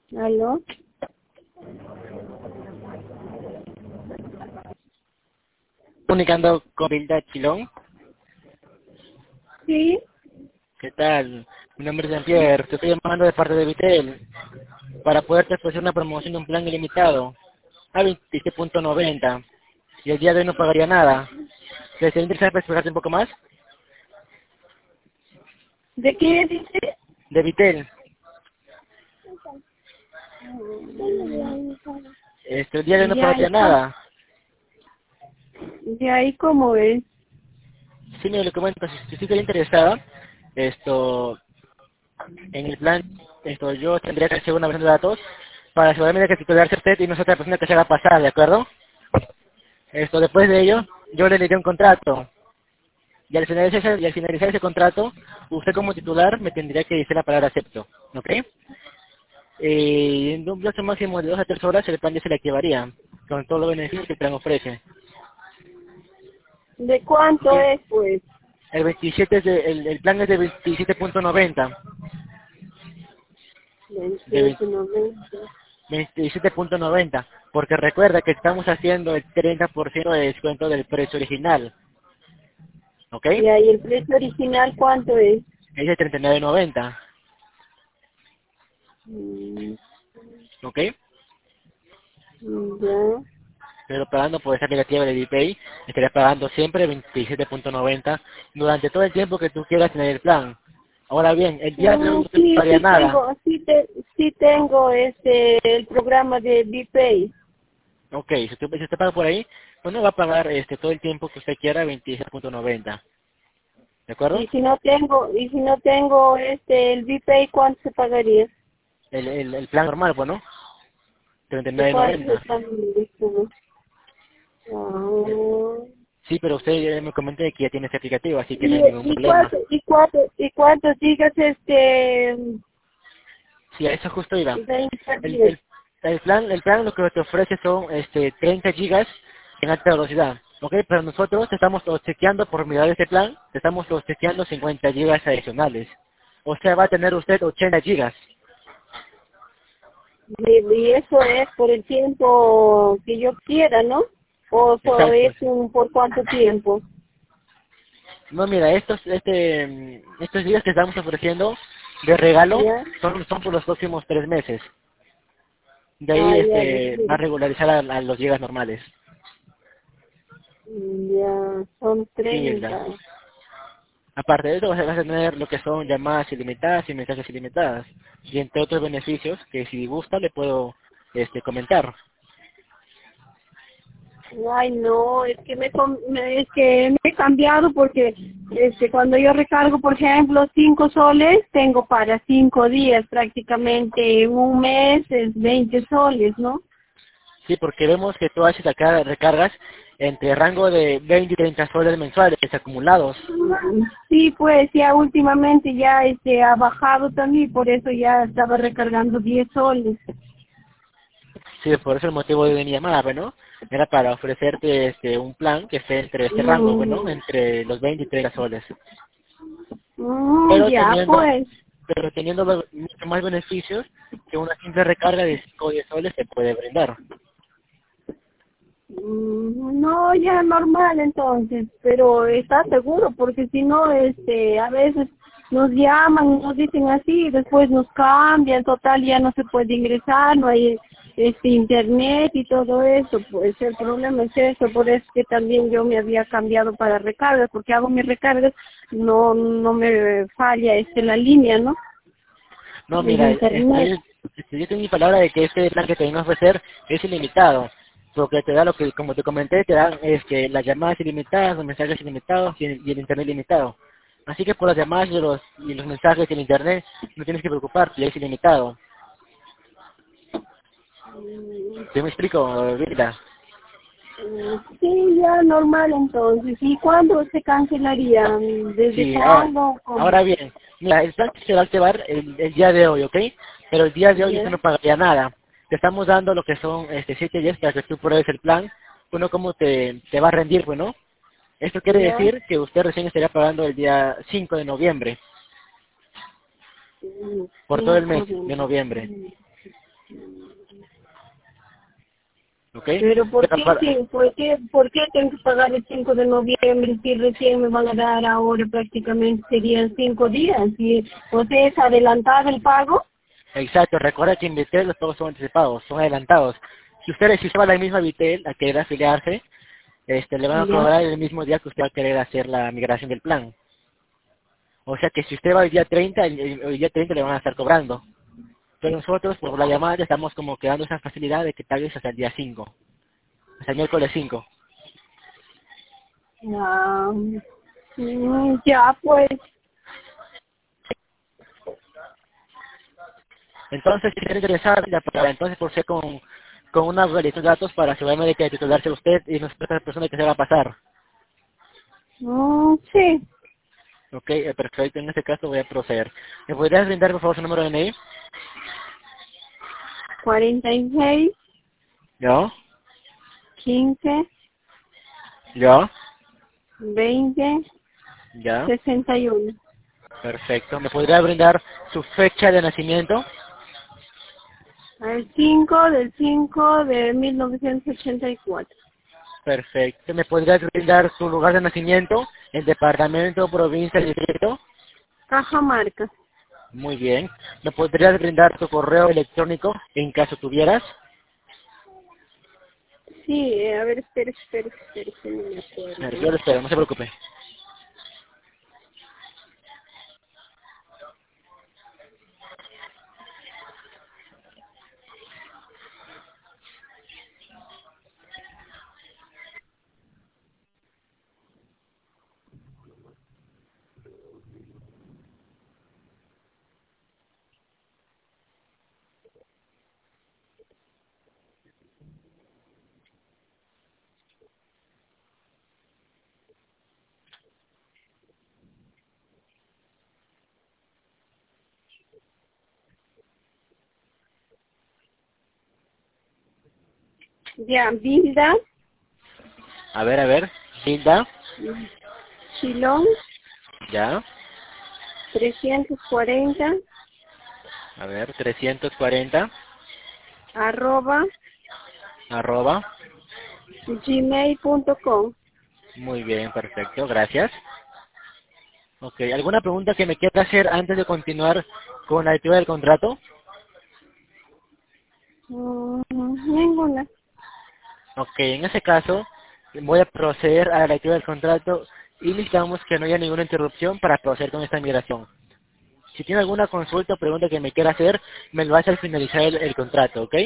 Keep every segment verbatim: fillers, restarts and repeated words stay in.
¿Aló? Comunicando con Vilda Chilón. Sí. ¿Qué tal? Mi nombre es Jean-Pierre, te estoy llamando de parte de Vitel para poderte ofrecer una promoción de un plan ilimitado a veintisiete punto noventa y el día de hoy no pagaría nada. ¿Te interesa para explicarte un poco más? ¿De qué dice? De Vitel, este, el día de hoy no Ya, pagaría ya. nada. De ahí cómo es. Sí, me lo comento, si, si estoy interesada, esto, en el plan, esto, yo tendría que hacer una versión de datos para asegurarme de que titularse usted y no sea otra persona que se haga pasar, ¿de acuerdo? Esto, después de ello, yo le diré un contrato. Y al finalizar ese, y al finalizar ese contrato, usted como titular me tendría que decir la palabra acepto, ¿ok? Eh, en un plazo máximo de dos a tres horas el plan ya se le activaría, con todos los beneficios que el plan ofrece, ¿De ¿ok? cuánto es, pues? El veintisiete es de- el, el plan es de veintisiete punto noventa, de veintiocho noventa. veintisiete punto noventa, porque recuerda que estamos haciendo el treinta por ciento de descuento del precio original, ¿ok? Y ahí el precio original, ¿cuánto es? Es de treinta y nueve noventa, Mm, ¿ok? ya. Pero pagando por esa negativa de DPay, estarías pagando siempre veintisiete punto noventa durante todo el tiempo que tú quieras tener el plan. Ahora bien, el día de hoy Ah, no te sí, pagaría sí nada. tengo, sí, te, sí tengo este, el programa de BPay. Ok, si usted, si usted paga por ahí, bueno, va a pagar este todo el tiempo que usted quiera, veintisiete punto noventa. ¿De acuerdo? Y si no tengo, y si no tengo este, el BPay, ¿cuánto se pagaría? El, el, el plan normal, bueno, treinta y ¿De nueve cuánto noventa. están? Ah. Sí, pero usted ya me comenté que ya tiene este aplicativo, así que no ¿Y, hay ningún y problema. cuánto, y cuánto, y cuántos gigas este, Sí, a eso justo iba. de El, internet? el, el plan el plan lo que te ofrece son este treinta gigas en alta velocidad, ¿ok? Pero nosotros te estamos chequeando por mirar este plan, te estamos chequeando cincuenta gigas adicionales. O sea, va a tener usted ochenta gigas. Y, y eso es por el tiempo que yo quiera, ¿no? O so- Exacto. es un, por cuánto tiempo. No, mira, estos este mm, estos gigas que estamos ofreciendo de regalo ¿Ya? son, son por los próximos tres meses. De ahí Ah, ya, los este va a gigas. regularizar a, a los gigas normales. Ya, son Sí, Hilda. treinta. Aparte de eso, vas a vas a tener lo que son llamadas ilimitadas y mensajes ilimitadas. Y entre otros beneficios que si gusta le puedo este comentar. Ay, no, es que me, com- me- es que me he cambiado porque este cuando yo recargo, por ejemplo, cinco soles, tengo para cinco días prácticamente. Un mes es veinte soles, ¿no? Sí, porque vemos que tú haces acá recargas entre rango de veinte y treinta soles mensuales acumulados. Sí, pues ya últimamente ya este ha bajado también, por eso ya estaba recargando diez soles. Sí, por eso el motivo de mi llamada, bueno, era para ofrecerte este un plan que esté entre este rango, bueno, Mm, entre los veinte y treinta soles. mm, Pero ya, teniendo, pues. pero teniendo be- mucho más beneficios que una simple recarga de cinco o diez soles te puede brindar. Mm, no, ya normal entonces, pero está seguro porque si no, este, a veces nos llaman, nos dicen así, y después nos cambian, total ya no se puede ingresar, no hay este internet y todo eso, pues el problema es eso, por eso que también yo me había cambiado para recargas, porque hago mis recargas, no no me falla este la línea, ¿no? No, El mira, internet. este, este, yo tengo mi palabra de que este plan que te vengo a ofrecer es ilimitado, porque te da lo que, como te comenté, te dan este, las llamadas ilimitadas, los mensajes ilimitados y el, y el internet ilimitado. Así que por las llamadas y los, y los mensajes y el internet no tienes que preocuparte, ya es ilimitado. ¿Te me explico, Virla? Mm, sí, ya normal entonces. ¿Y cuándo se cancelaría? ¿Desde Sí, ahora, cuándo? ¿Cómo? ahora bien, mira, el plan se va a activar el, el día de hoy, ¿ok? Pero el día de hoy usted ¿Ya? no pagaría nada. Te estamos dando lo que son este siete días para que tú pruebes el plan. Uno, cómo te, te va a rendir, bueno. Esto quiere ¿Ya? decir que usted recién estaría pagando el día cinco de noviembre, Mm, por todo el mes cinco de de noviembre. noviembre. ¿ok? Pero ¿por Pero qué, para- sí? ¿por qué, por qué tengo que pagar el cinco de noviembre si recién me van a dar ahora prácticamente serían cinco días? Y, o sea, ¿es adelantado el pago? Exacto, recuerda que en Vitel los pagos son anticipados, son adelantados. Si usted, si usted va a la misma Vitel a querer afiliarse, este, le van a Ya. cobrar el mismo día que usted va a querer hacer la migración del plan. O sea que si usted va el día treinta, el, el- el día treinta le van a estar cobrando. Pero nosotros, por la llamada, le estamos como que dando esa facilidad de que pagues hasta el día cinco, hasta el miércoles cinco. Ya, mm, ya pues, Entonces, si está interesado, ya para entonces por ser con, con una validación de datos para asegurarme de que titularse usted y no es otra persona que se va a pasar. mm, sí, Ok, eh, perfecto, en este caso voy a proceder. ¿Me podrías brindar por favor su número de D N I? cuarenta y seis, ¿Ya? quince, ¿Ya? veinte, ¿Ya? sesenta y uno. Perfecto. ¿Me podría brindar su fecha de nacimiento? El cinco del cinco de mil novecientos ochenta y cuatro. Perfecto. ¿Me podrías brindar su lugar de nacimiento? ¿El departamento, provincia, distrito? Cajamarca. Muy bien. ¿Me podrías brindar tu correo electrónico en caso tuvieras? Sí, eh, a ver, espera, espera, espera, que no me A ver, acuerdo. yo lo espero, no se preocupe. Ya, Bilda, A ver, a ver. Hilda. mm, Chilón, Ya. trescientos cuarenta, A ver, trescientos cuarenta. arroba, Arroba. gmail punto com. Muy bien, perfecto, gracias. Ok, ¿alguna pregunta que me quiera hacer antes de continuar con la lectura del contrato? Mm, ninguna. Ok, en ese caso voy a proceder a la lectura del contrato y necesitamos que no haya ninguna interrupción para proceder con esta migración. Si tiene alguna consulta o pregunta que me quiera hacer, me lo hace al finalizar el, el contrato, ¿ok?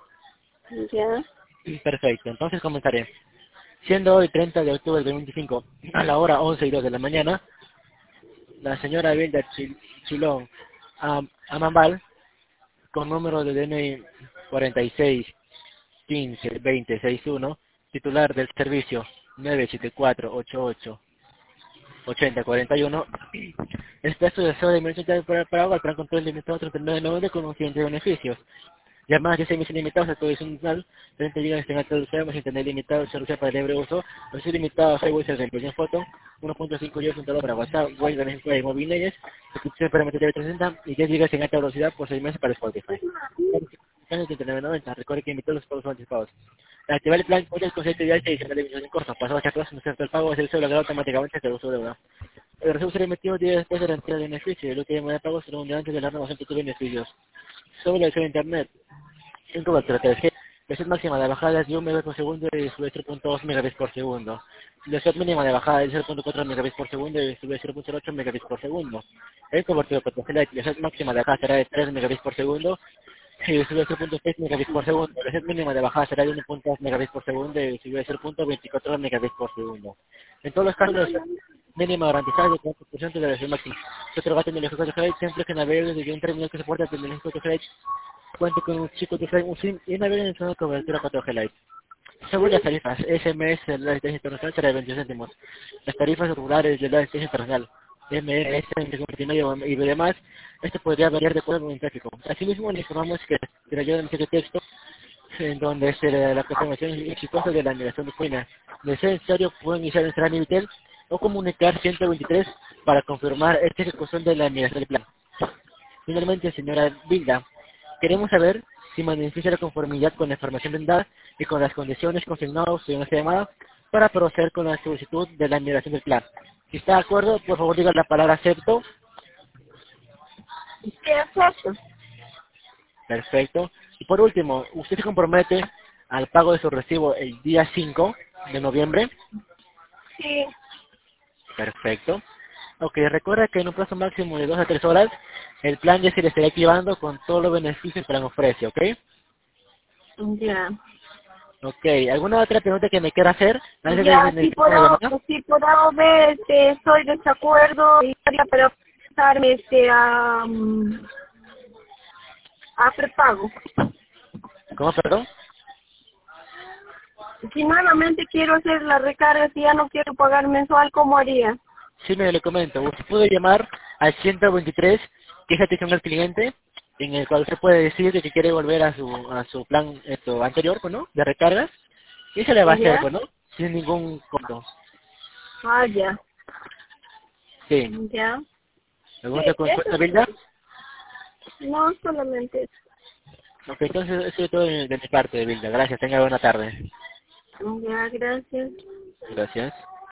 Ya, Perfecto, entonces comenzaré. Siendo hoy treinta de octubre del veinticinco a la hora once y dos de la mañana, la señora Bilda Chil- Chilón Am- Amambal, con número de D N I cuarenta y seis quince veinte sesenta y uno, titular del servicio nueve siete cuatro ocho ocho ochenta cuarenta y uno, expreso deseo de emergencia para para el plan control limitado treinta y nueve de noviembre con un siguiente beneficios. Llamadas de seis meses limitados a televisión nacional, treinta gigas en alta velocidad, más internet limitado, servicio para libre uso, servicio limitado a Facebook de impresión foto, uno punto cinco gigas un para WhatsApp, web de México y móviles, suscripción para M T V trescientos sesenta y diez gigas en alta velocidad por seis meses para Spotify. Años de treinta y nueve noventa, recuerde que invitó los pagos anticipados. Al activar el plan, cuenta el concepto ideal que dice la televisión en corto, pasado a chatos, no se el pago, es el suelo logrado automáticamente hasta el uso de deuda. El recibo será emitido días después de la entrega de beneficio, y el último de pago será un día antes de la renovación de tus beneficios. Sobre la acción de Internet, en cobertura tres G, velocidad máxima de bajada es de un megabits por segundo y sube cero punto dos megabits por segundo. Velocidad mínima de bajada es cero punto cuatro megabits por segundo y sube cero punto cero ocho megabits por segundo. En cobertura cuatro G, la velocidad máxima de bajada será de tres megabits por segundo y sube cero punto seis megabits por segundo. La velocidad mínima de bajada será de uno punto dos megabits por segundo y sube cero punto veinticuatro megabits por segundo. En todos los casos, la velocidad mínima garantizada de cuatro por ciento de la velocidad máxima. Se otro gato en el cuatro G, siempre que navegue desde un terminal que soporta el cuatro G, cuente con un chico de un SIM y navegue en zona de cobertura cuatro G Lite. Según las tarifas, S M S de la asistencia internacional será de veintiocho céntimos. Las tarifas regulares de la asistencia internacional, M M S, multimedia y demás, esto podría variar de acuerdo con el tráfico. Asimismo, le informamos que se le ayuda en este texto, en donde se le da la confirmación exitosa de la migración de cuina. De ser necesario, pueden iniciar nuestra Nivitel o comunicar ciento veintitrés para confirmar esta ejecución de la migración del plan. Finalmente, señora Bilda, Queremos saber si manifiesta la conformidad con la información brindada y con las condiciones consignadas en esta llamada para proceder con la solicitud de la migración del plan. Si está de acuerdo, por favor diga la palabra acepto. ¿Qué acepto? Perfecto. Y por último, ¿usted se compromete al pago de su recibo el día cinco de noviembre? Sí. Perfecto. Ok, recuerda que en un plazo máximo de dos a tres horas, el plan ya se le estará activando con todos los beneficios que el plan ofrece, ¿ok? Ya. Ok, ¿alguna otra pregunta que me quiera hacer antes de Ya, si finalizar la podamos, llamada? si podamos ver, este, estoy de desacuerdo, y para pasarme, este, a, mm, a prepago. ¿Cómo, perdón? Si nuevamente quiero hacer la recarga, si ya no quiero pagar mensual, ¿cómo haría? Sí, me le comento. Usted puede llamar al ciento veintitrés, que es la atención al cliente, en el cual usted puede decir de que quiere volver a su a su plan esto anterior, pues, ¿no? De recargas. Y se le va a hacer, ¿Ya? pues, ¿no? Sin ningún costo. Ah, ya. Sí. Ya. Sí, ¿Alguna otra consulta, eso Vilda? sí. No solamente eso. Ok, entonces eso es todo de, de mi parte, Vilda. Gracias. Tenga buena tarde. Ya, gracias. Gracias.